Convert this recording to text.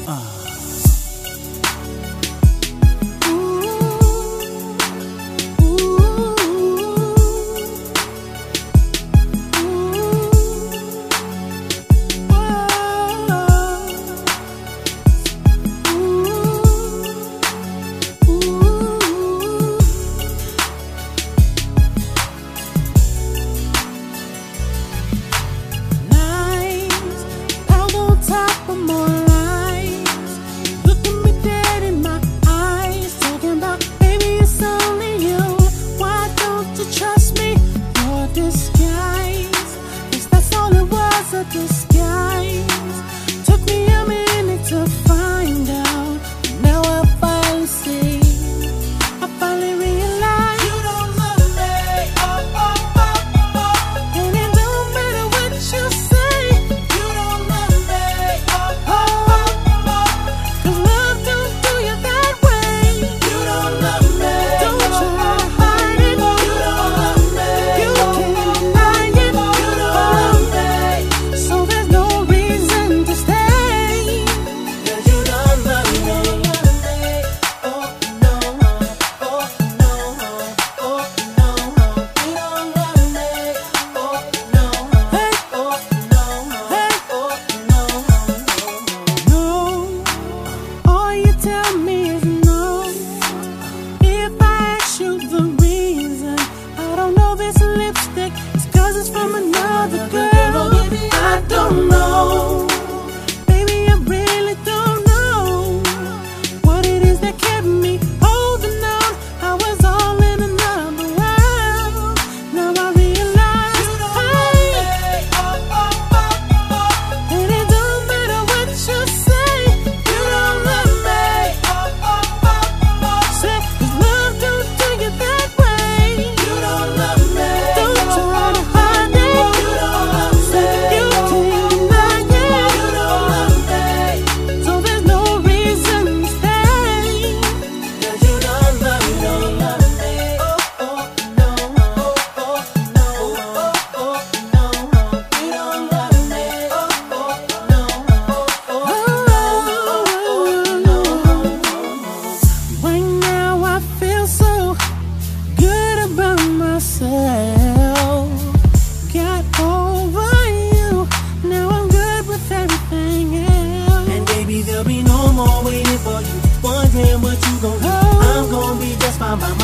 Disguise took me a minute to find out. Now I finally see, I finally realize you don't love me. Oh, oh, oh, oh. And it don't matter what you say, you don't love me. Oh, oh, oh, oh. 'Cause love don't do you that way. You don't love me. Don't try to hide it. You don't love me. You can't deny it. You don't love me. So there's no reason to stay, 'cause you don't love me. Oh no, oh no, oh no, you don't love me. Oh no, hey, oh no, hey, oh no, no. All you tell me is no. If I ask you the reason, I don't know this lipstick, it's 'cause it's from another girl. I don't know, baby, I really don't know what it is that kept me holding on. I was all in another world. Now I realize you don't love me. Oh, oh, oh, oh. And it don't matter what you say, you don't love me. Oh, oh, oh, oh. Say, 'cause love don't do you that way. You don't love me. Don't try to hide it. You don't love me. You can't deny it. You don't love me. So there's no reason to stay, 'cause you don't love me. Oh, oh, no. Oh, oh, no. Oh, oh, no. You don't love me. Oh, oh, no. Oh, oh, no. Right now I feel so good about myself. Got over you, now I'm good with everything else. And baby, there'll be no more waiting for you, wondering what you gon' do. I'm gon' be just fine by